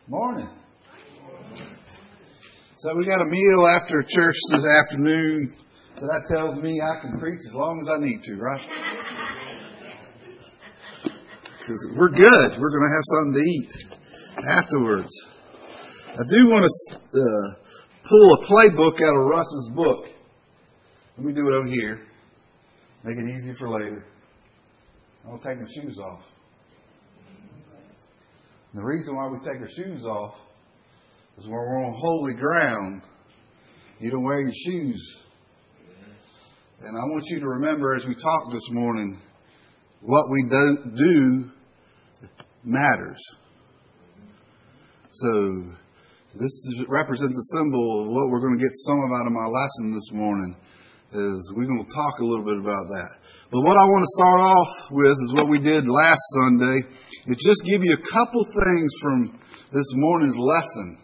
Morning. So we got a meal after church this afternoon. So that tells me I can preach as long as I need to, right? Because we're good. We're going to have something to eat afterwards. I do want to pull a playbook out of Russ's book. Let me do it over here. Make it easy for later. I'm going to take my shoes off. The reason why we take our shoes off is when we're on holy ground, you don't wear your shoes. And I want you to remember as we talk this morning, what we do matters. So this represents a symbol of what we're going to get some of out of my lesson this morning. Is we're going to talk a little bit about that. But what I want to start off with is what we did last Sunday. It's just give you a couple things from this morning's lesson.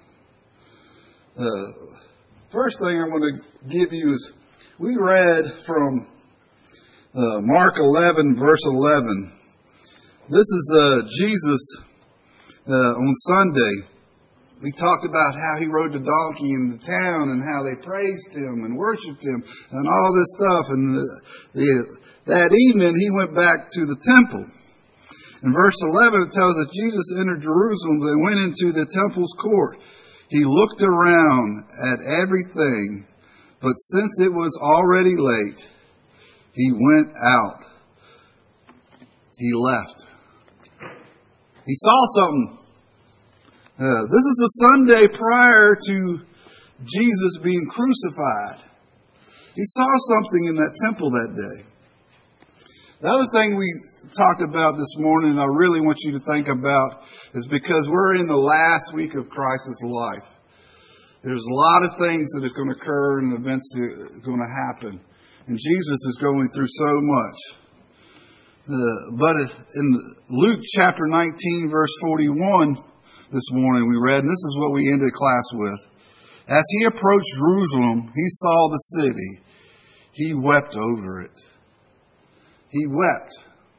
First thing I want to give you is we read from Mark 11, verse 11. This is Jesus on Sunday. We talked about how he rode the donkey in the town and how they praised him and worshiped him and all this stuff. And that evening he went back to the temple. In verse 11 it tells us that Jesus entered Jerusalem and went into the temple's court. He looked around at everything, but since it was already late, he went out. He left. He saw something. This is the Sunday prior to Jesus being crucified. He saw something in that temple that day. The other thing we talked about this morning, and I really want you to think about, is because we're in the last week of Christ's life. There's a lot of things that are going to occur and events that are going to happen. And Jesus is going through so much. But in Luke chapter 19, verse 41, this morning we read, and this is what we ended class with. As he approached Jerusalem, he saw the city. He wept over it. He wept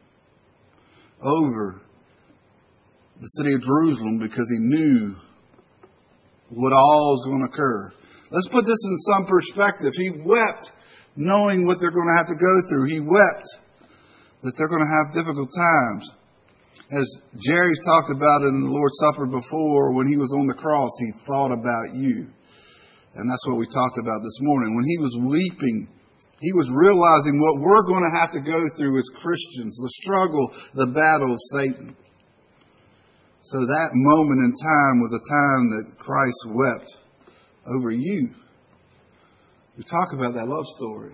over the city of Jerusalem because he knew what all was going to occur. Let's put this in some perspective. He wept knowing what they're going to have to go through. He wept that they're going to have difficult times. As Jerry's talked about in the Lord's Supper before, when he was on the cross, he thought about you. And that's what we talked about this morning. When he was weeping, he was realizing what we're going to have to go through as Christians, the struggle, the battle of Satan. So that moment in time was a time that Christ wept over you. We talk about that love story.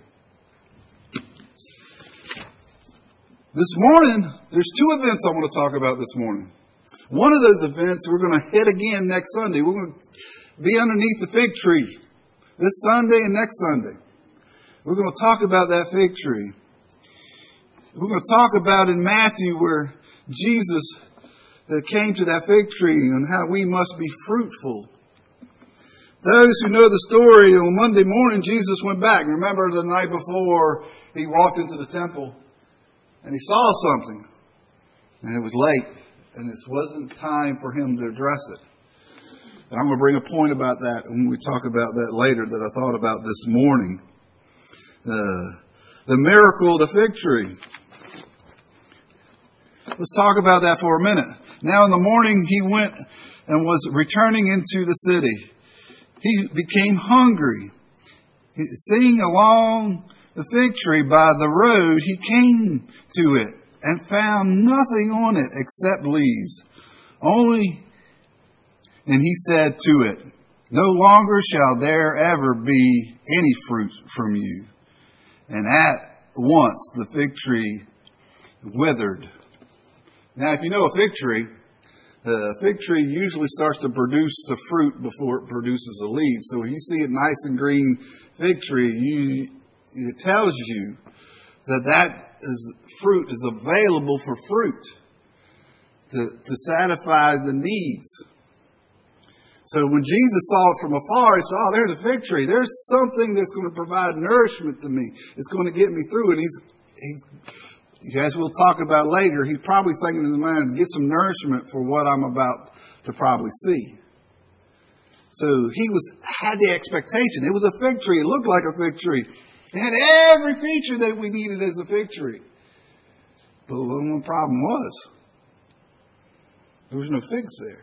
This morning, there's two events I want to talk about this morning. One of those events we're going to hit again next Sunday. We're going to be underneath the fig tree this Sunday and next Sunday. We're going to talk about that fig tree. We're going to talk about in Matthew where Jesus came to that fig tree and how we must be fruitful. Those who know the story, on Monday morning, Jesus went back. Remember the night before he walked into the temple and he saw something. And it was late. And it wasn't time for him to address it. And I'm going to bring a point about that when we talk about that later that I thought about this morning. The miracle of the fig tree. Let's talk about that for a minute. Now in the morning he went and was returning into the city. He became hungry. Seeing along the fig tree by the road, he came to it and found nothing on it except leaves. And he said to it, "No longer shall there ever be any fruit from you." And at once the fig tree withered. Now, if you know a fig tree, the fig tree usually starts to produce the fruit before it produces the leaves. So when you see a nice and green fig tree, it tells you that fruit is available for fruit to satisfy the needs. So when Jesus saw it from afar, he said, "Oh, there's a fig tree. There's something that's going to provide nourishment to me. It's going to get me through." And he's as we'll talk about later, he's probably thinking in his mind, get some nourishment for what I'm about to probably see. So he had the expectation. It was a fig tree. It looked like a fig tree. It had every feature that we needed as a fig tree. But the one problem was, there was no figs there.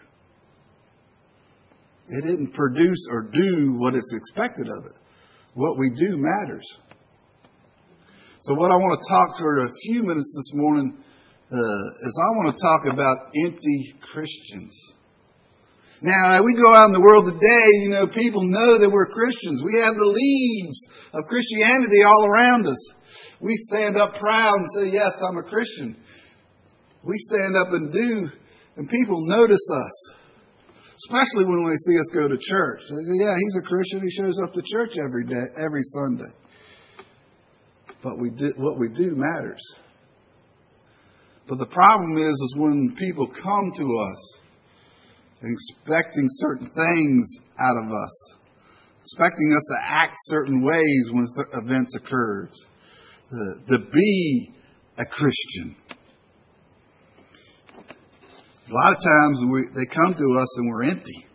It didn't produce or do what is expected of it. What we do matters. So what I want to talk for a few minutes this morning is I want to talk about empty Christians. Now, we go out in the world today, people know that we're Christians. We have the leaves of Christianity all around us. We stand up proud and say, yes, I'm a Christian. We stand up and do, and people notice us. Especially when they see us go to church. They say, yeah, he's a Christian. He shows up to church every day, every Sunday. But what we do matters. But the problem is when people come to us expecting certain things out of us, expecting us to act certain ways when events occurs, to be a Christian. A lot of times they come to us and we're empty.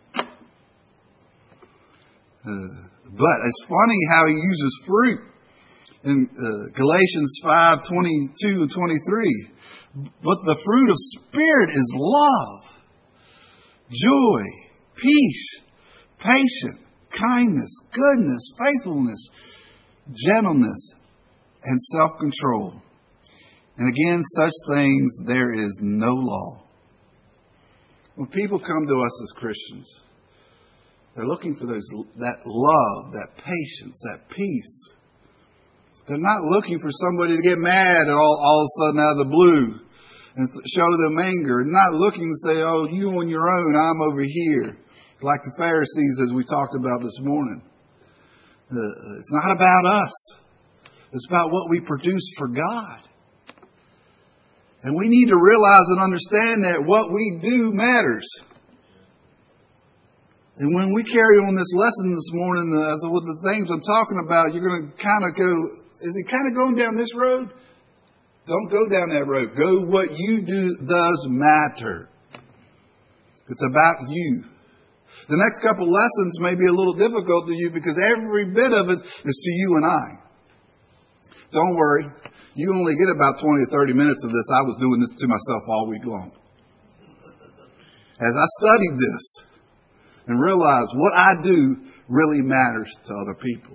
But it's funny how he uses fruit in Galatians 5:22 and 23. But the fruit of Spirit is love, joy, peace, patience, kindness, goodness, faithfulness, gentleness, and self-control. And again, such things there is no law. When people come to us as Christians, they're looking for that love, that patience, that peace. They're not looking for somebody to get mad all of a sudden out of the blue and show them anger. They're not looking to say, oh, you on your own, I'm over here. Like the Pharisees as we talked about this morning. It's not about us. It's about what we produce for God. And we need to realize and understand that what we do matters. And when we carry on this lesson this morning, as with the things I'm talking about, you're going to kind of go, is it kind of going down this road? Don't go down that road. Go what you do does matter. It's about you. The next couple lessons may be a little difficult to you because every bit of it is to you and I. Don't worry. You only get about 20 or 30 minutes of this. I was doing this to myself all week long. As I studied this and realized what I do really matters to other people.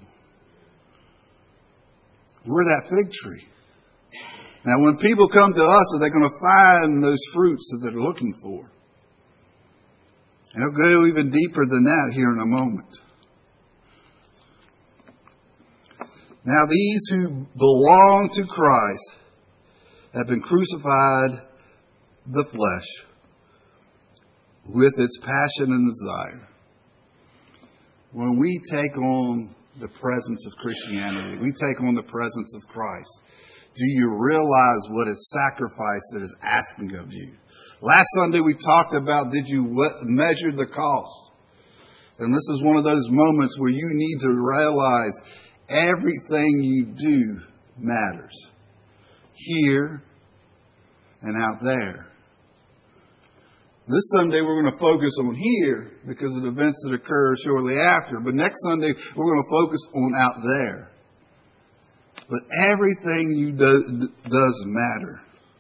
We're that fig tree. Now, when people come to us, are they going to find those fruits that they're looking for? And I'll go even deeper than that here in a moment. Now, these who belong to Christ have been crucified the flesh with its passion and desire. When we take on the presence of Christianity, we take on the presence of Christ, do you realize what its sacrifice that is asking of you? Last Sunday we talked about, did you measure the cost? And this is one of those moments where you need to realize everything you do matters. Here and out there. This Sunday we're going to focus on here because of the events that occur shortly after. But next Sunday we're going to focus on out there. But everything you do does matter.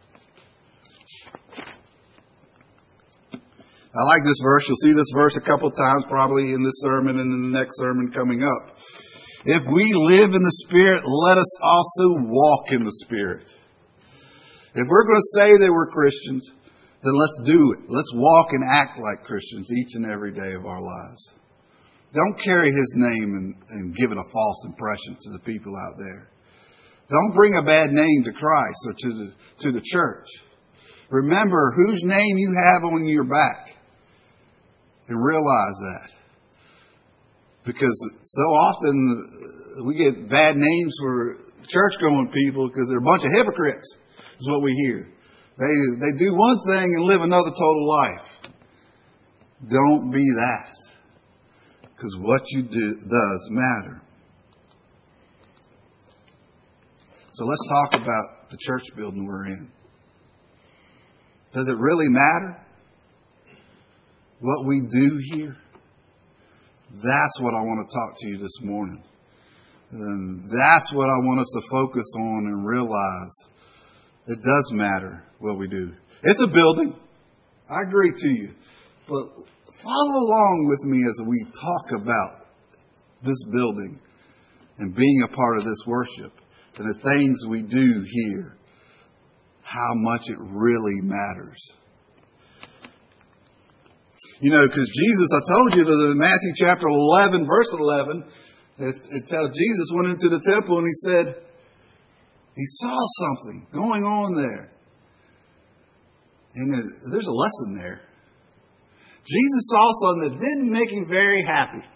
I like this verse. You'll see this verse a couple times probably in this sermon and in the next sermon coming up. If we live in the Spirit, let us also walk in the Spirit. If we're going to say that we're Christians, then let's do it. Let's walk and act like Christians each and every day of our lives. Don't carry His name and give it a false impression to the people out there. Don't bring a bad name to Christ or to the church. Remember whose name you have on your back. And realize that. Because so often we get bad names for church-going people because they're a bunch of hypocrites, is what we hear. They do one thing and live another total life. Don't be that. Because what you do does matter. So let's talk about the church building we're in? Does it really matter what we do here? That's what I want to talk to you this morning. And that's what I want us to focus on and realize. It does matter what we do. It's a building. I agree to you. But follow along with me as we talk about this building and being a part of this worship and the things we do here, how much it really matters. You know, because Jesus, I told you that in Matthew chapter 11, verse 11, it tells Jesus went into the temple and he said, he saw something going on there. And there's a lesson there. Jesus saw something that didn't make him very happy.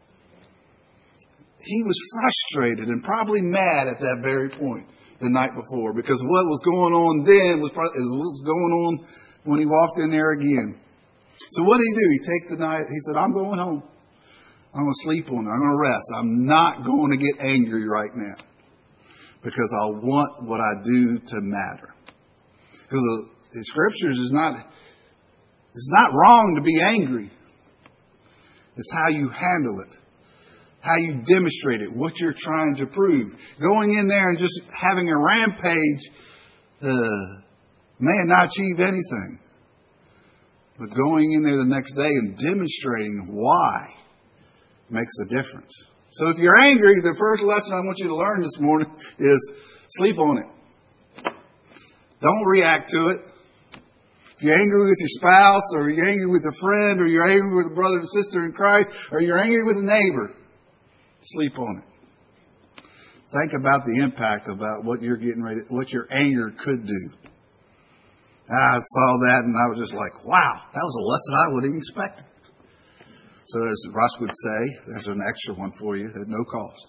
He was frustrated and probably mad at that very point the night before, because what was going on then was going on when he walked in there again. So what did he do? He takes the night. He said, I'm going home. I'm going to sleep on it. I'm going to rest. I'm not going to get angry right now, because I want what I do to matter. Because the Scriptures it's not wrong to be angry. It's how you handle it, how you demonstrate it, what you're trying to prove. Going in there and just having a rampage may not achieve anything. But going in there the next day and demonstrating why makes a difference. So if you're angry, the first lesson I want you to learn this morning is sleep on it. Don't react to it. If you're angry with your spouse, or you're angry with a friend, or you're angry with a brother and sister in Christ, or you're angry with a neighbor, sleep on it. Think about the impact about what you're getting ready, what your anger could do. I saw that and I was just like, wow, that was a lesson I wouldn't expect. So as Russ would say, there's an extra one for you at no cost.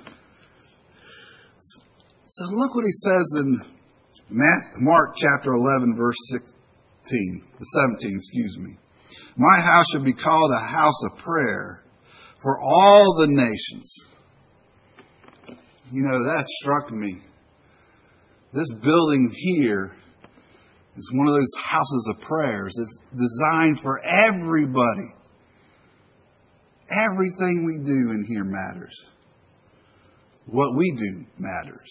So look what he says in Mark chapter 11, verse 17. My house shall be called a house of prayer for all the nations. You know, that struck me. This building here is one of those houses of prayers. It's designed for everybody. Everything we do in here matters. What we do matters.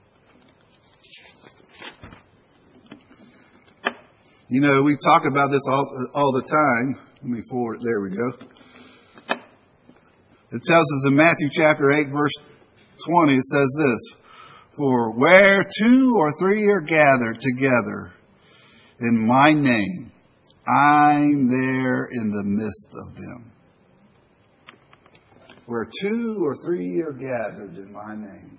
You know, we talk about this all the time. Let me forward. There we go. It tells us in Matthew chapter 8, verse 20, it says this: for where 2 or 3 are gathered together in my name, I'm there in the midst of them. Where 2 or 3 are gathered in my name,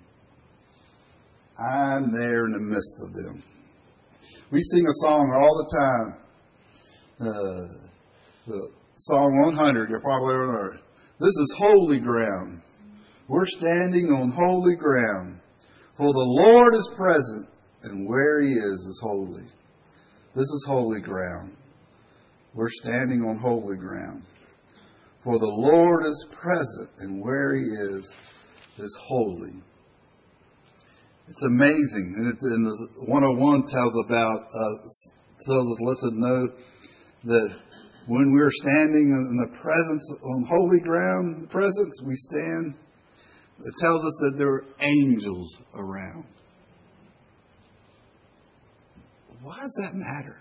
I'm there in the midst of them. We sing a song all the time. The Song 100, you're probably heard. This is holy ground. We're standing on holy ground. For the Lord is present, and where He is holy. This is holy ground. We're standing on holy ground. For the Lord is present, and where He is holy. It's amazing. And it's in the 101 tells us, lets us know that when we're standing in the presence, on holy ground, the presence, we stand. It tells us that there are angels around. Why does that matter?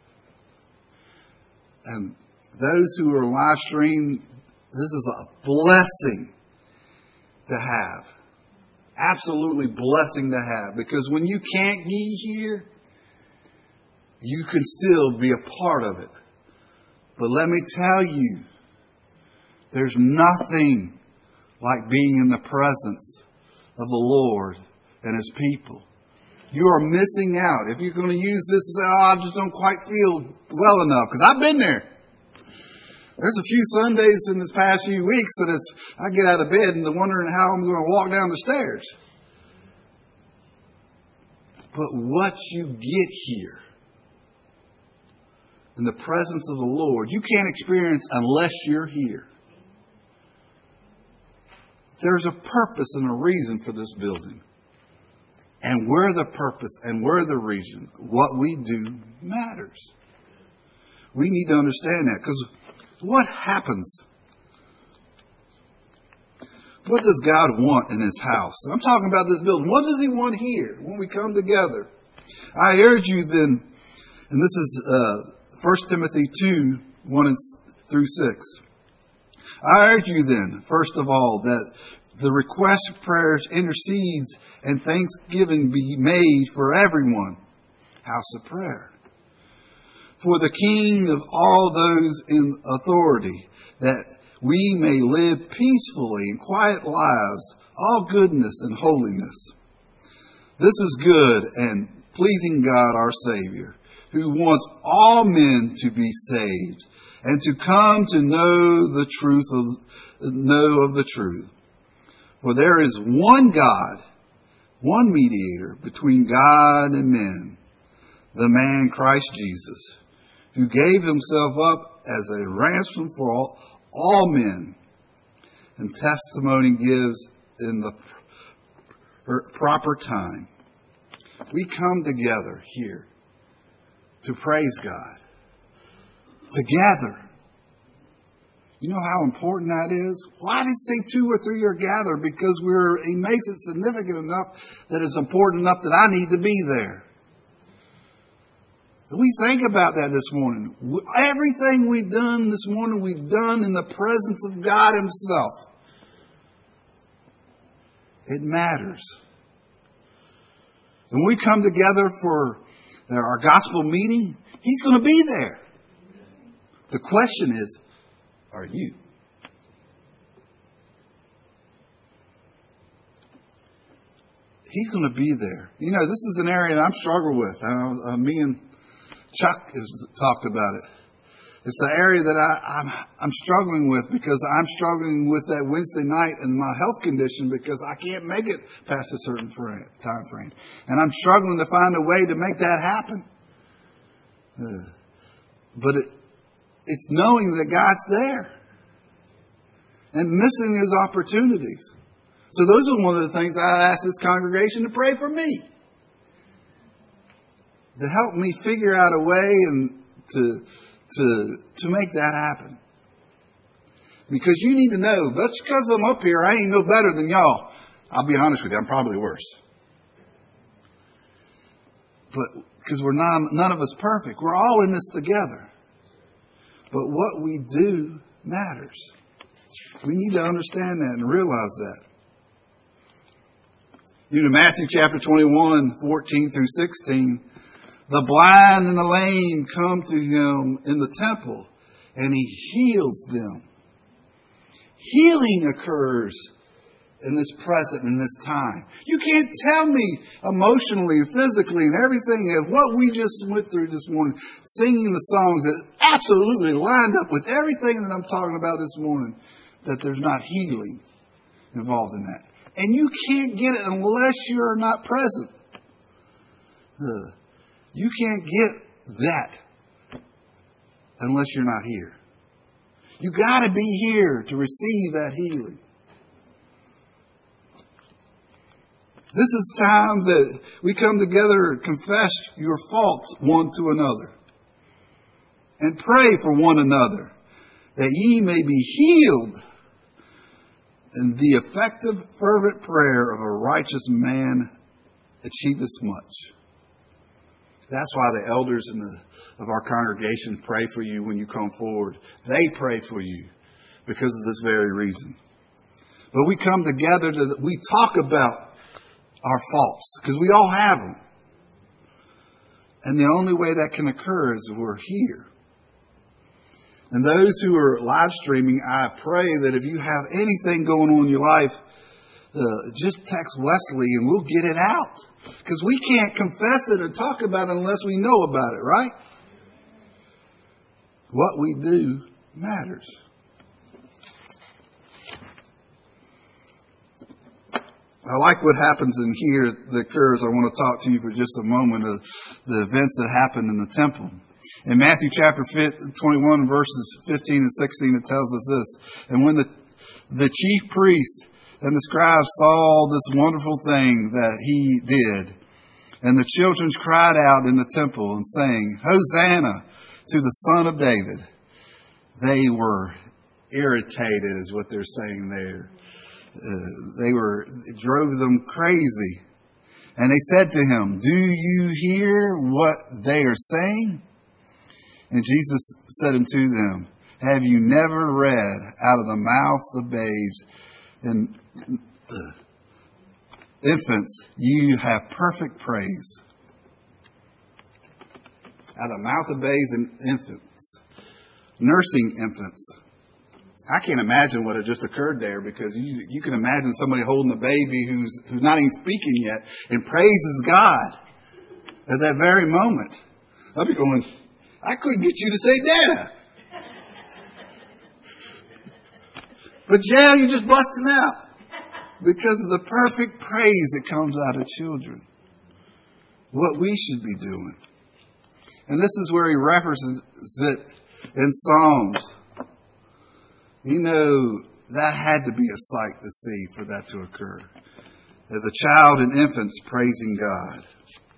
And those who are live stream, this is a blessing to have. Absolutely blessing to have. Because when you can't be here, you can still be a part of it. But let me tell you, there's nothing like being in the presence of the Lord and His people. You are missing out. If you're going to use this and say, I just don't quite feel well enough. Because I've been there. There's a few Sundays in this past few weeks that I get out of bed and wondering how I'm going to walk down the stairs. But what you get here, in the presence of the Lord, you can't experience unless you're here. There's a purpose and a reason for this building. and where the purpose and where the reason, what we do matters. We need to understand that, because what happens? What does God want in His house? And I'm talking about this building. What does He want here when we come together? I urge you then, and this is 1 Timothy 2, 1 through 6. I urge you then, first of all, that the request, prayers, intercedes, and thanksgiving be made for everyone. House of prayer. For the King of all those in authority, that we may live peacefully and quiet lives, all goodness and holiness. This is good and pleasing God our Savior, who wants all men to be saved and to come to know the truth of the truth. For there is one God, one mediator between God and men, the man Christ Jesus, who gave Himself up as a ransom for all men, and testimony gives in the proper time. We come together here to praise God. Together. You know how important that is? Why did it say 2 or 3 are gathered? Because He makes it significant enough that it's important enough that I need to be there. We think about that this morning. Everything we've done this morning, we've done in the presence of God Himself. It matters. When we come together for our gospel meeting, He's going to be there. The question is, are you? He's going to be there. You know, this is an area that I'm struggling with. Me and Chuck has talked about it. It's the area that I'm struggling with, because I'm struggling with that Wednesday night and my health condition, because I can't make it past a certain time frame. And I'm struggling to find a way to make that happen. But it's knowing that God's there and missing His opportunities. So those are one of the things I ask this congregation to pray for me, to help me figure out a way and to make that happen. Because you need to know, just because I'm up here, I ain't no better than y'all. I'll be honest with you, I'm probably worse. But because none of us perfect. We're all in this together. But what we do matters. We need to understand that and realize that. You know, Matthew chapter 21, 14 through 16, the blind and the lame come to Him in the temple, and He heals them. Healing occurs in this present, in this time. You can't tell me emotionally, physically, and everything of what we just went through this morning, singing the songs that absolutely lined up with everything that I'm talking about this morning, that there's not healing involved in that. And you can't get it unless you're not present. You can't get that unless you're not here. You got to be here to receive that healing. This is time that we come together and confess your faults one to another. And pray for one another, that ye may be healed. And the effective, fervent prayer of a righteous man achieveth much. That's why the elders of our congregation pray for you when you come forward. They pray for you because of this very reason. But we come together we talk about our faults, because we all have them. And the only way that can occur is if we're here. And those who are live streaming, I pray that if you have anything going on in your life, just text Wesley and we'll get it out. Because we can't confess it or talk about it unless we know about it, right? What we do matters. I like what happens in here that occurs. I want to talk to you for just a moment of the events that happened in the temple. In Matthew chapter 21, verses 15 and 16, it tells us this. And when the chief priest And the scribes saw this wonderful thing that he did. And the children cried out in the temple and sang, Hosanna to the Son of David. They were irritated is what they're saying there. It drove them crazy. And they said to him, do you hear what they are saying? And Jesus said unto them, have you never read out of the mouths of babes and infants, you have perfect praise? Out of the mouth of babes and infants, nursing infants. I can't imagine what had just occurred there, because you can imagine somebody holding a baby who's not even speaking yet and praises God at that very moment. I'd be going, I couldn't get you to say Dada. But yeah, you're just busting out because of the perfect praise that comes out of children. What we should be doing. And this is where he references it in Psalms. You know, that had to be a sight to see for that to occur. The child and infants praising God.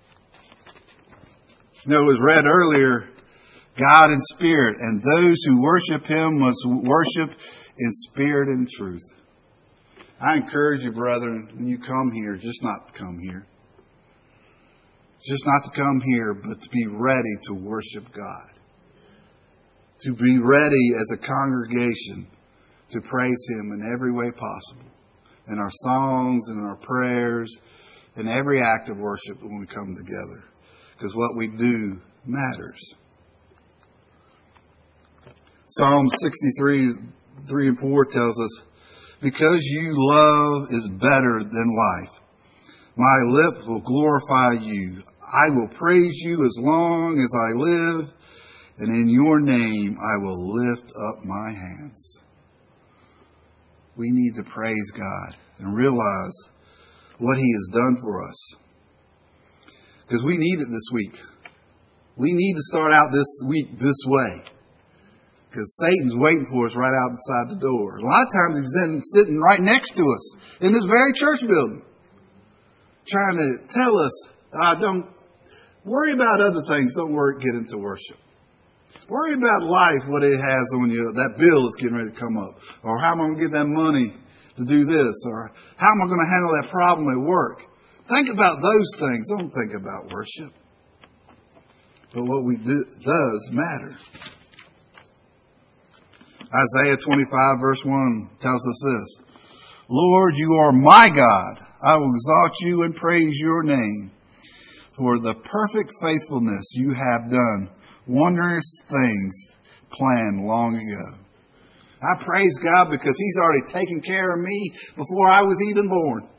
You know, it was read earlier, God in spirit, and those who worship Him must worship in spirit and truth. I encourage you, brethren, when you come here, just not to come here. Just not to come here, but to be ready to worship God. To be ready as a congregation to praise Him in every way possible. In our songs, and in our prayers, in every act of worship when we come together. Because what we do matters. Psalm 63, 3 and 4 tells us, because you love is better than life. My lips will glorify you. I will praise you as long as I live, and in your name I will lift up my hands. We need to praise God and realize what He has done for us. Because we need it this week. We need to start out this week this way. Because Satan's waiting for us right outside the door. A lot of times he's sitting right next to us in this very church building, trying to tell us, don't worry about other things. Don't get into worship. Worry about life, what it has on you. That bill is getting ready to come up. Or how am I going to get that money to do this? Or how am I going to handle that problem at work? Think about those things. Don't think about worship. But what we do does matter. Isaiah 25 verse 1 tells us this. Lord, you are my God. I will exalt you and praise your name for the perfect faithfulness you have done. Wondrous things planned long ago. I praise God because He's already taken care of me before I was even born.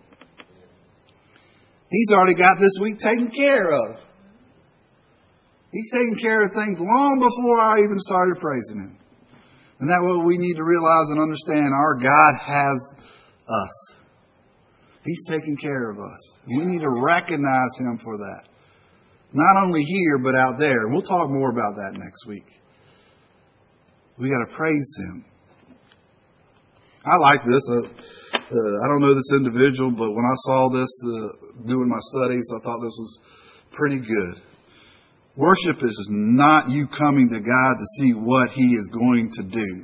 He's already got this week taken care of. He's taken care of things long before I even started praising Him. And that's what we need to realize and understand. Our God has us. He's taking care of us. We need to recognize Him for that. Not only here, but out there. We'll talk more about that next week. We got to praise Him. I like this. I don't know this individual, but when I saw this doing my studies, I thought this was pretty good. Worship is not you coming to God to see what He is going to do.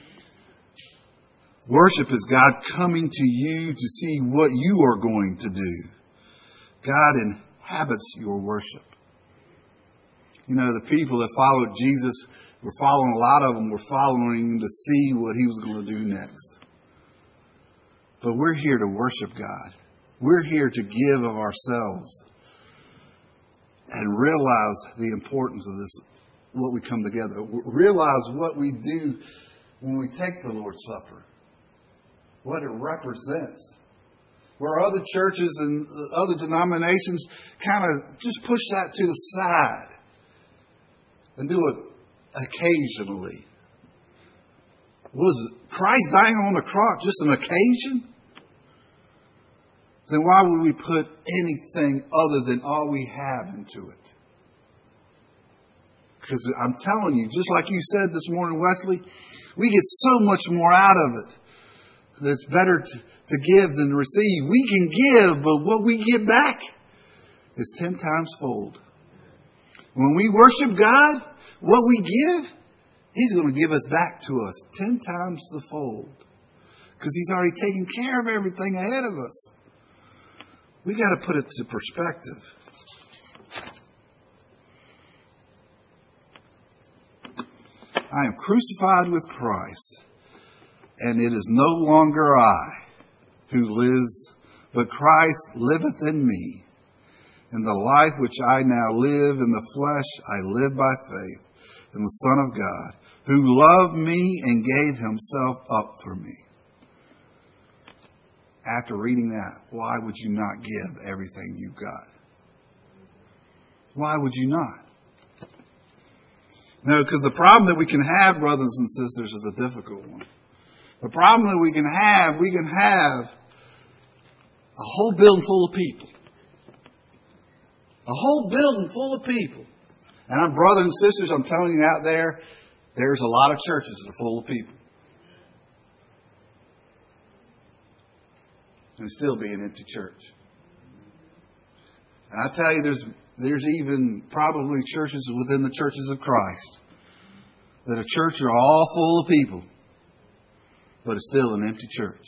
Worship is God coming to you to see what you are going to do. God inhabits your worship. You know, the people that followed Jesus were following, a lot of them were following Him to see what He was going to do next. But we're here to worship God. We're here to give of ourselves and realize the importance of this, what we come together. Realize what we do when we take the Lord's Supper. What it represents. Where other churches and other denominations kind of just push that to the side and do it occasionally. Was Christ dying on the cross just an occasion? Then why would we put anything other than all we have into it? Because I'm telling you, just like you said this morning, Wesley, we get so much more out of it It's better to give than to receive. We can give, but what we get back is 10 times fold. When we worship God, what we give, He's going to give us back to us 10 times the fold. Because He's already taken care of everything ahead of us. We got to put it to perspective. I am crucified with Christ, and it is no longer I who lives, but Christ liveth in me. In the life which I now live in the flesh, I live by faith in the Son of God, who loved me and gave Himself up for me. After reading that, why would you not give everything you've got? Why would you not? No, because the problem that we can have, brothers and sisters, is a difficult one. The problem that we can have a whole building full of people. A whole building full of people. And I'm brothers and sisters, I'm telling you out there, there's a lot of churches that are full of people. And still be an empty church. And I tell you, there's even probably churches within the churches of Christ that a church are all full of people, but it's still an empty church.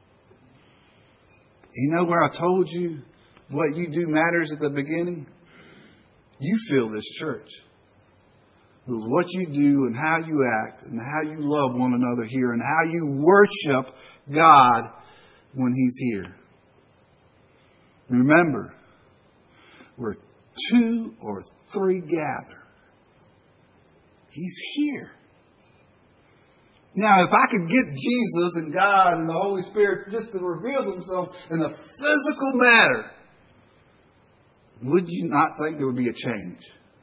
You know where I told you what you do matters at the beginning? You fill this church with what you do and how you act and how you love one another here and how you worship God when He's here. Remember, where 2 or 3 gather, He's here. Now, if I could get Jesus and God and the Holy Spirit just to reveal themselves in a physical matter, would you not think there would be a change?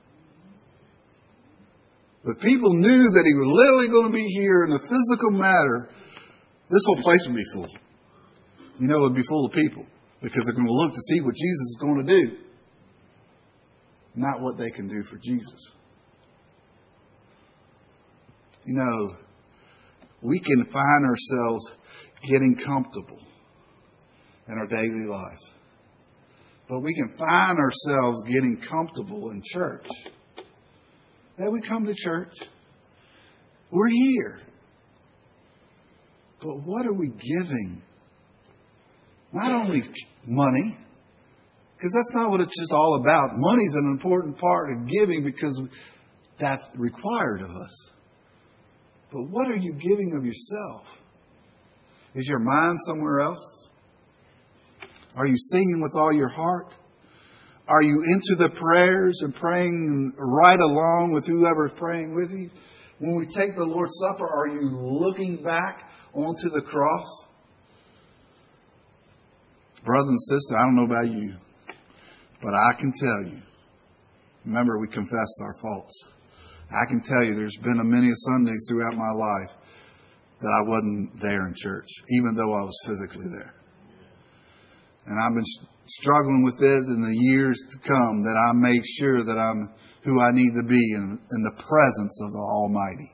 But people knew that He was literally going to be here in a physical matter. This whole place would be full. You know, it would be full of people because they're going to look to see what Jesus is going to do, not what they can do for Jesus. You know, we can find ourselves getting comfortable in our daily lives. But we can find ourselves getting comfortable in church. That we come to church. We're here. But what are we giving? Not only money, because that's not what it's just all about. Money's an important part of giving because that's required of us. But what are you giving of yourself? Is your mind somewhere else? Are you singing with all your heart? Are you into the prayers and praying right along with whoever's praying with you? When we take the Lord's Supper, are you looking back onto the cross? Brothers and sisters, I don't know about you, but I can tell you. Remember, we confess our faults. I can tell you there's been many Sundays throughout my life that I wasn't there in church, even though I was physically there. And I've been struggling with this in the years to come, that I make sure that I'm who I need to be in the presence of the Almighty.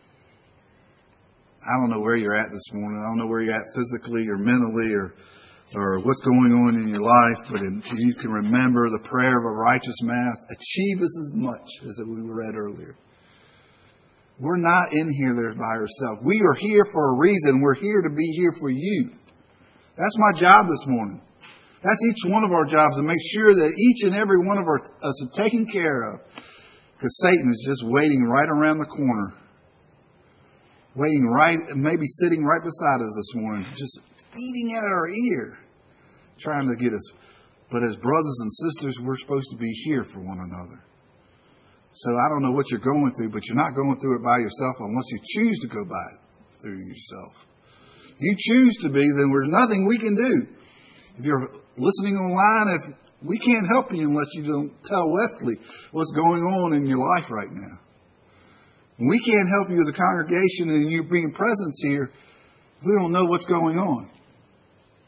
I don't know where you're at this morning. I don't know where you're at physically or mentally or what's going on in your life, but if you can remember the prayer of a righteous man achieves as much as we read earlier. We're not in here there by ourselves. We are here for a reason. We're here to be here for you. That's my job this morning. That's each one of our jobs, to make sure that each and every one of us are taken care of. Because Satan is just waiting right around the corner. Waiting right, maybe sitting right beside us this morning, just eating at our ear, trying to get us. But as brothers and sisters, we're supposed to be here for one another. So I don't know what you're going through, but you're not going through it by yourself unless you choose to go by it through yourself. If you choose to be, then there's nothing we can do. If you're listening online, we can't help you unless you don't tell Wesley what's going on in your life right now. And we can't help you as a congregation and you being present here if we don't know what's going on.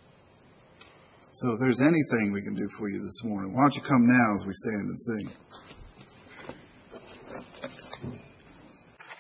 So if there's anything we can do for you this morning, why don't you come now as we stand and sing.